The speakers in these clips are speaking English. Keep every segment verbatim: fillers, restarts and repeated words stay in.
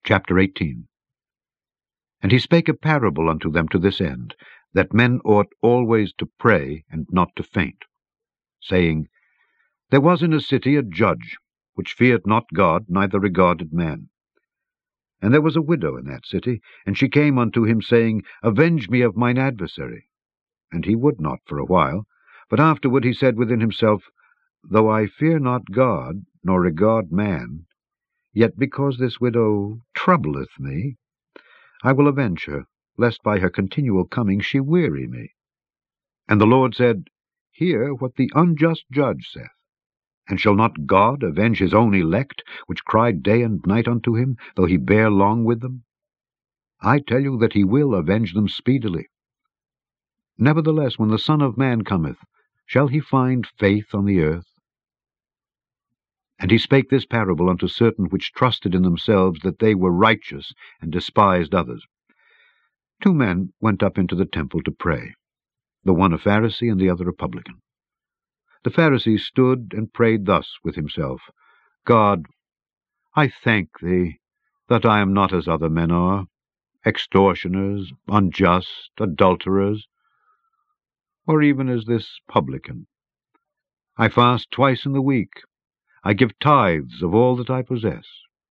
Chapter eighteen. And he spake a parable unto them to this end, that men ought always to pray, and not to faint, saying, There was in a city a judge, which feared not God, neither regarded man. And there was a widow in that city, and she came unto him, saying, Avenge me of mine adversary. And he would not for a while, but afterward he said within himself, Though I fear not God, nor regard man, yet because this widow troubleth me, I will avenge her, lest by her continual coming she weary me. And the Lord said, Hear what the unjust judge saith. And shall not God avenge his own elect, which cry day and night unto him, though he bear long with them? I tell you that he will avenge them speedily. Nevertheless, when the Son of Man cometh, shall he find faith on the earth? And he spake this parable unto certain which trusted in themselves that they were righteous, and despised others. Two men went up into the temple to pray, the one a Pharisee, and the other a publican. The Pharisee stood and prayed thus with himself, God, I thank thee that I am not as other men are, extortioners, unjust, adulterers, or even as this publican. I fast twice in the week. I give tithes of all that I possess.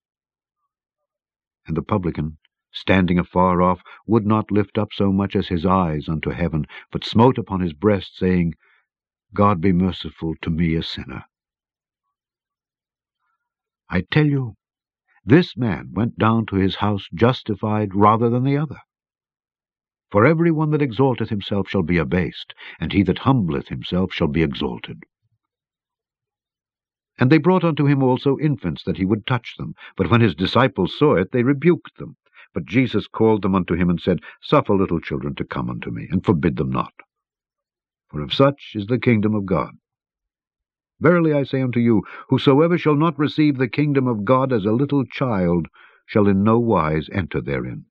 And the publican, standing afar off, would not lift up so much as his eyes unto heaven, but smote upon his breast, saying, God be merciful to me a sinner. I tell you, this man went down to his house justified rather than the other. For every one that exalteth himself shall be abased, and he that humbleth himself shall be exalted. And they brought unto him also infants, that he would touch them. But when his disciples saw it, they rebuked them. But Jesus called them unto him, and said, Suffer little children to come unto me, and forbid them not. For of such is the kingdom of God. Verily I say unto you, whosoever shall not receive the kingdom of God as a little child shall in no wise enter therein.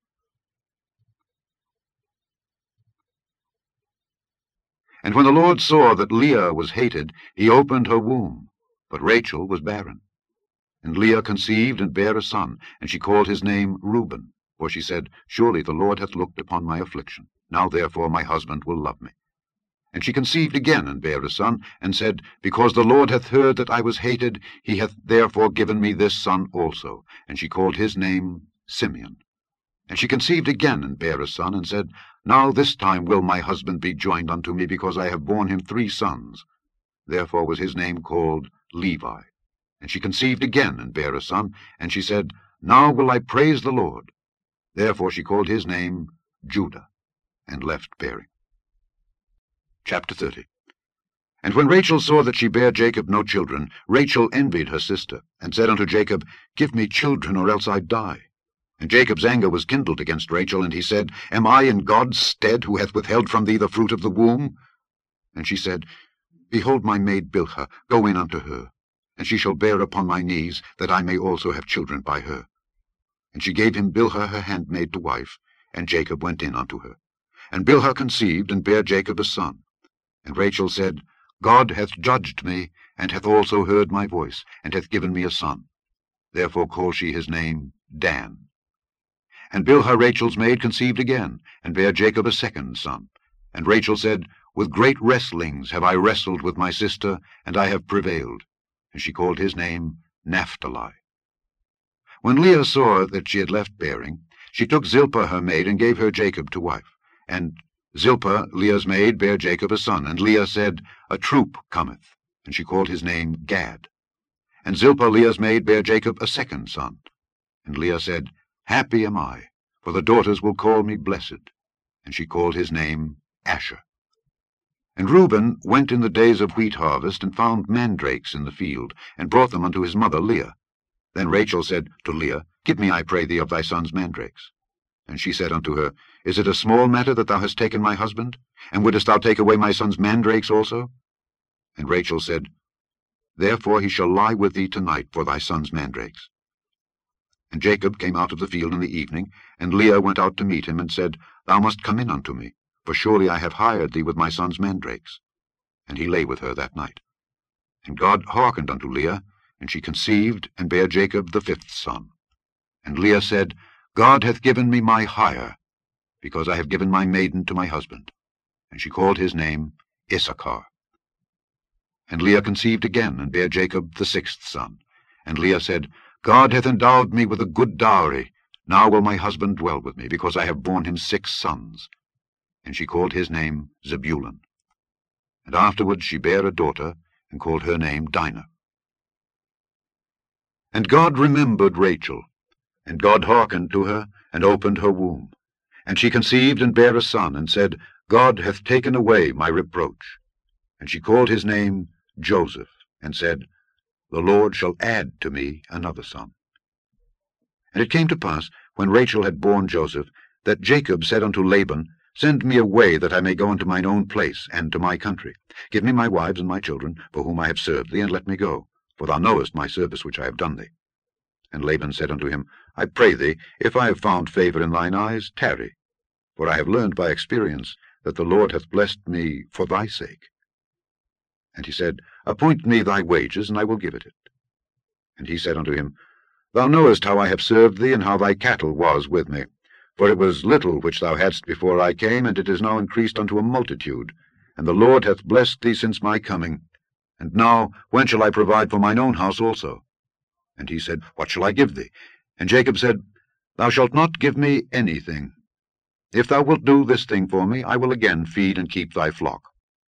And when the Lord saw that Leah was hated, he opened her womb. But Rachel was barren. And Leah conceived and bare a son, and she called his name Reuben. For she said, Surely the Lord hath looked upon my affliction. Now therefore my husband will love me. And she conceived again, and bare a son, and said, Because the Lord hath heard that I was hated, he hath therefore given me this son also. And she called his name Simeon. And she conceived again, and bare a son, and said, Now this time will my husband be joined unto me, because I have borne him three sons. Therefore was his name called Levi. And she conceived again, and bare a son, and she said, Now will I praise the Lord. Therefore she called his name Judah, and left bearing. Chapter thirty. And when Rachel saw that she bare Jacob no children, Rachel envied her sister, and said unto Jacob, Give me children, or else I die. And Jacob's anger was kindled against Rachel, and he said, Am I in God's stead, who hath withheld from thee the fruit of the womb? And she said, Behold my maid Bilhah, go in unto her, and she shall bear upon my knees, that I may also have children by her. And she gave him Bilhah her handmaid to wife, and Jacob went in unto her. And Bilhah conceived, and bare Jacob a son. And Rachel said, God hath judged me, and hath also heard my voice, and hath given me a son. Therefore called she his name Dan. And Bilhah Rachel's maid conceived again, and bare Jacob a second son. And Rachel said, With great wrestlings have I wrestled with my sister, and I have prevailed. And she called his name Naphtali. When Leah saw that she had left bearing, she took Zilpah her maid, and gave her Jacob to wife. And Zilpah, Leah's maid, bare Jacob a son. And Leah said, A troop cometh. And she called his name Gad. And Zilpah, Leah's maid, bare Jacob a second son. And Leah said, Happy am I, for the daughters will call me blessed. And she called his name Asher. And Reuben went in the days of wheat harvest, and found mandrakes in the field, and brought them unto his mother Leah. Then Rachel said to Leah, Give me, I pray thee, of thy son's mandrakes. And she said unto her, Is it a small matter that thou hast taken my husband? And wouldest thou take away my son's mandrakes also? And Rachel said, Therefore he shall lie with thee tonight for thy son's mandrakes. And Jacob came out of the field in the evening, and Leah went out to meet him, and said, Thou must come in unto me, for surely I have hired thee with my son's mandrakes. And he lay with her that night. And God hearkened unto Leah, and she conceived, and bare Jacob the fifth son. And Leah said, God hath given me my hire, because I have given my maiden to my husband. And she called his name Issachar. And Leah conceived again, and bare Jacob the sixth son. And Leah said, God hath endowed me with a good dowry. Now will my husband dwell with me, because I have borne him six sons. And she called his name Zebulun. And afterward she bare a daughter, and called her name Dinah. And God remembered Rachel, and God hearkened to her, and opened her womb. And she conceived and bare a son, and said, God hath taken away my reproach. And she called his name Joseph, and said, The Lord shall add to me another son. And it came to pass, when Rachel had borne Joseph, that Jacob said unto Laban, Send me away, that I may go unto mine own place, and to my country. Give me my wives and my children, for whom I have served thee, and let me go. For thou knowest my service which I have done thee. And Laban said unto him, I pray thee, if I have found favour in thine eyes, tarry. For I have learned by experience that the Lord hath blessed me for thy sake. And he said, Appoint me thy wages, and I will give it it. And he said unto him, Thou knowest how I have served thee, and how thy cattle was with me. For it was little which thou hadst before I came, and it is now increased unto a multitude. And the Lord hath blessed thee since my coming. And now, when shall I provide for mine own house also? And he said, What shall I give thee? And Jacob said, Thou shalt not give me anything. If thou wilt do this thing for me, I will again feed and keep thy flock.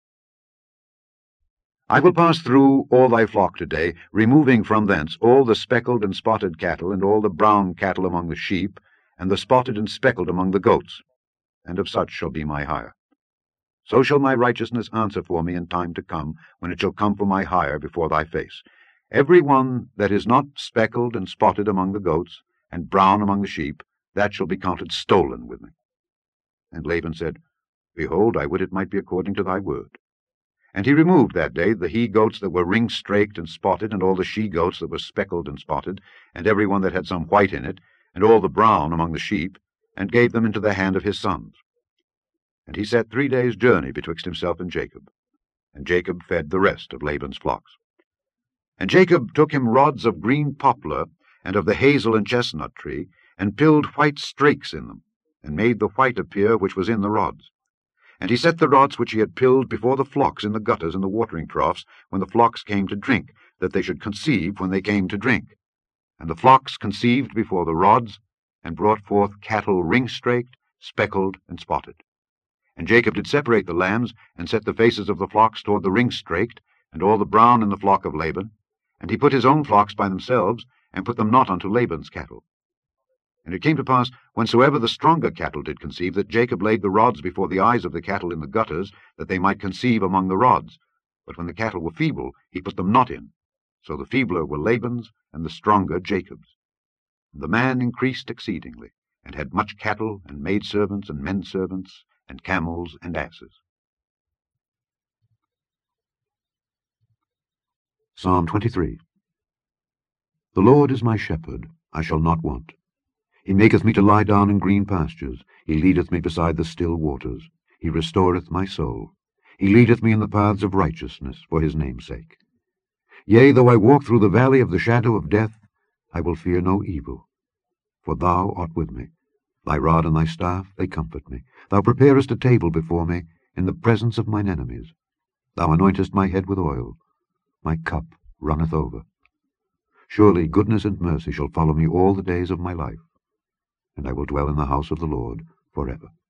I will pass through all thy flock today, removing from thence all the speckled and spotted cattle, and all the brown cattle among the sheep, and the spotted and speckled among the goats, and of such shall be my hire. So shall my righteousness answer for me in time to come, when it shall come for my hire before thy face. Every one that is not speckled and spotted among the goats, and brown among the sheep, that shall be counted stolen with me. And Laban said, Behold, I would it might be according to thy word. And he removed that day the he-goats that were ring-straked and spotted, and all the she-goats that were speckled and spotted, and every one that had some white in it, and all the brown among the sheep, and gave them into the hand of his sons. And he set three days' journey betwixt himself and Jacob. And Jacob fed the rest of Laban's flocks. And Jacob took him rods of green poplar, and of the hazel and chestnut tree, and pilled white strakes in them, and made the white appear which was in the rods. And he set the rods which he had pilled before the flocks in the gutters and the watering troughs, when the flocks came to drink, that they should conceive when they came to drink. And the flocks conceived before the rods, and brought forth cattle ring-straked, speckled, and spotted. And Jacob did separate the lambs, and set the faces of the flocks toward the ring-straked, and all the brown in the flock of Laban. And he put his own flocks by themselves, and put them not unto Laban's cattle. And it came to pass, whensoever the stronger cattle did conceive, that Jacob laid the rods before the eyes of the cattle in the gutters, that they might conceive among the rods. But when the cattle were feeble, he put them not in. So the feebler were Laban's, and the stronger Jacob's. And the man increased exceedingly, and had much cattle, and maidservants, and menservants, and camels, and asses. Psalm twenty-three. The Lord is my shepherd, I shall not want. He maketh me to lie down in green pastures. He leadeth me beside the still waters. He restoreth my soul. He leadeth me in the paths of righteousness for his name's sake. Yea, though I walk through the valley of the shadow of death, I will fear no evil. For thou art with me. Thy rod and thy staff, they comfort me. Thou preparest a table before me in the presence of mine enemies. Thou anointest my head with oil. My cup runneth over. Surely goodness and mercy shall follow me all the days of my life, and I will dwell in the house of the Lord forever.